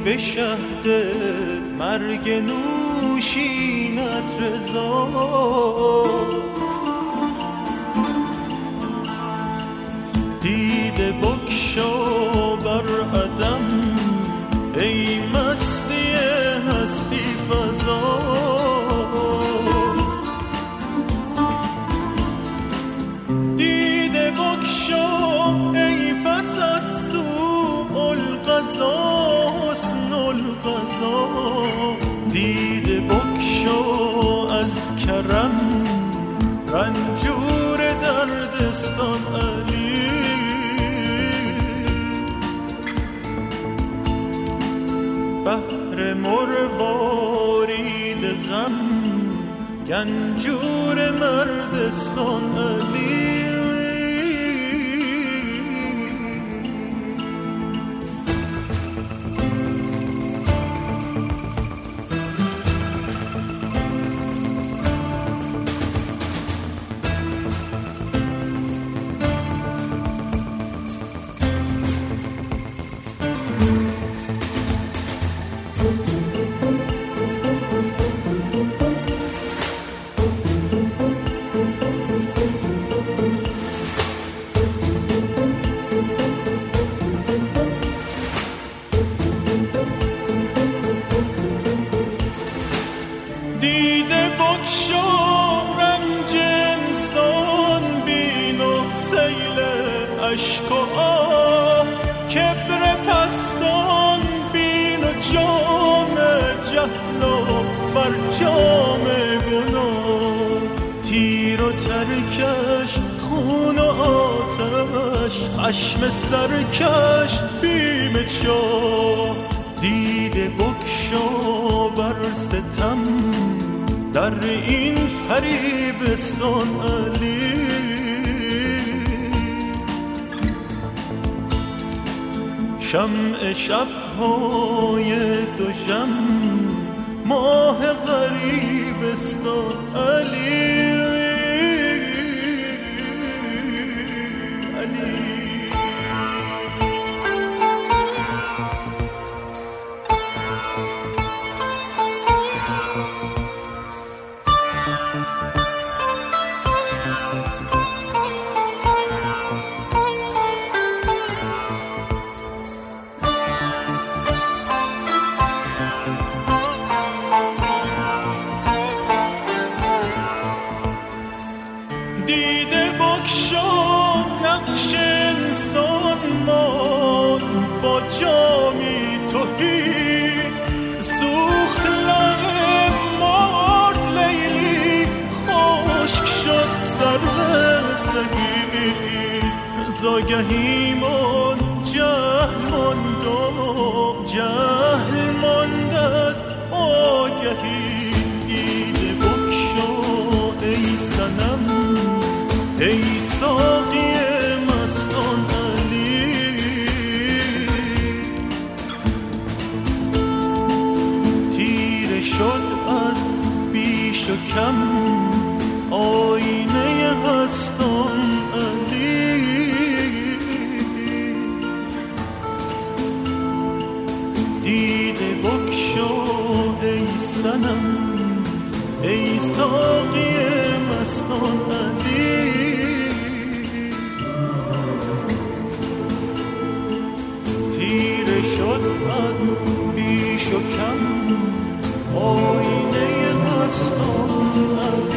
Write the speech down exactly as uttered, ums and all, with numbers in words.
به شهد مرگ نوشینت رضا. دیده بکشا بر عدم ای مستی هستی فضا. دیده بکشا ای پس از سوء القضا حسن القضا. دیده بکشا از کرم رنجور دردستان علی. بحر مروارید غم گنجور مردستان علی. دیده بکشا رنج انسان بین و سیل اشک و آه. کبر پستان بین و جام جهل و فرجام گناه. تیر و ترکش خون و آتش خشم سرکش بیم چاه. دیده بکشا بر ستم در این فریبستان علی. شمع شب‌های دوژم ماه غریبستان علی. علی دیده بکشا نقش انسان مان با جامی تهی. سوخت لب مرد لیلی خشک شد سر سهی. زاگهی من جهل ماند و جهل ماند از آگهی. دیده بکشا ای صنم ای ساقی مستان علی. تیره شد از بیش و کم آینه هستان علی. دیده بکشا ای صنم ای ساقی مستان علی. تیره شد از بیش و کم آینه مستان علی.